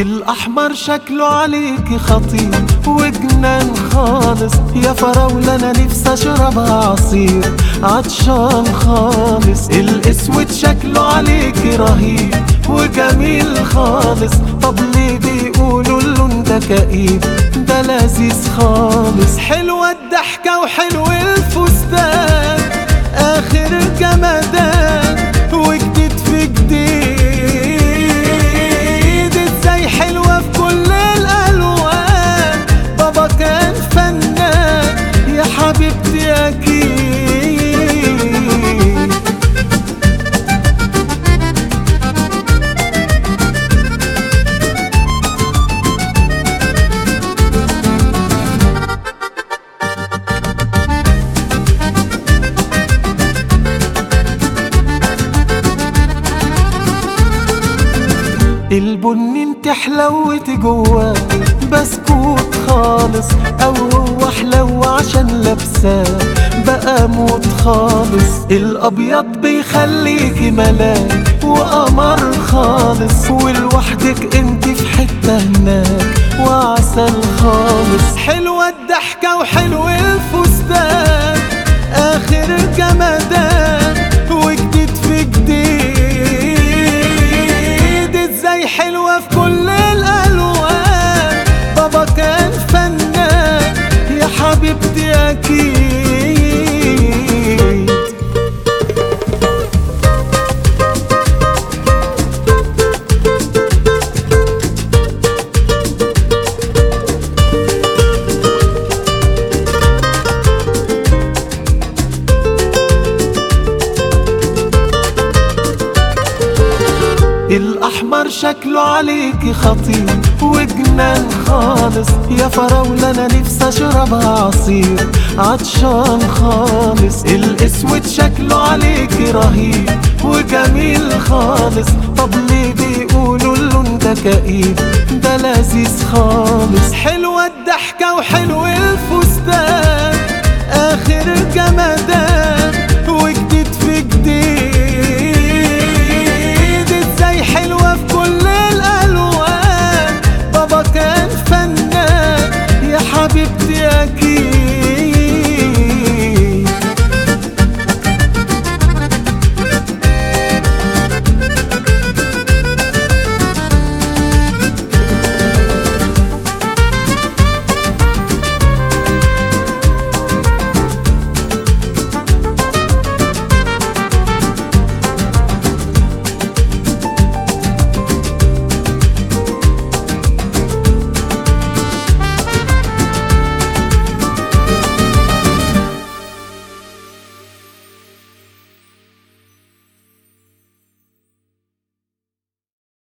الأحمر شكله عليكي خطير وجنان خالص، يا فراولة أنا نفسي أشربها عصير عطشان خالص. الأسود شكله عليكي رهيب وجميل خالص، طب ليه بيقولوا اللون ده كئيب؟ ده لذيذ خالص. حلوة الضحكة وحلو الفستان، آخر جمدان وجديد في جديد. ازاي حلوة في كل الألوان، بابا كان فنان يا حبيبتي أكيد. البني انت حلوتي جواه بسكوت خالص، او هو حلو عشان لابساه بقى موت خالص. الابيض بيخليكي ملاك وقمر خالص، ولوحدك انت في حتة هناك وعسل خالص. حلوة الضحكة وحلو الفستان، اخر جمدان وجديد في جديد. حلوة في كل الألوان، بابا كان فنان يا حبيبتي أكيد. الأحمر شكله عليكي خطير وجنان خالص، يا فراولة أنا نفسي أشربها عصير عطشان خالص. الأسود شكله عليكي رهيب وجميل خالص، طب ليه بيقولوا اللون ده كئيب؟ ده لذيذ خالص. حلوة الضحكة وحلو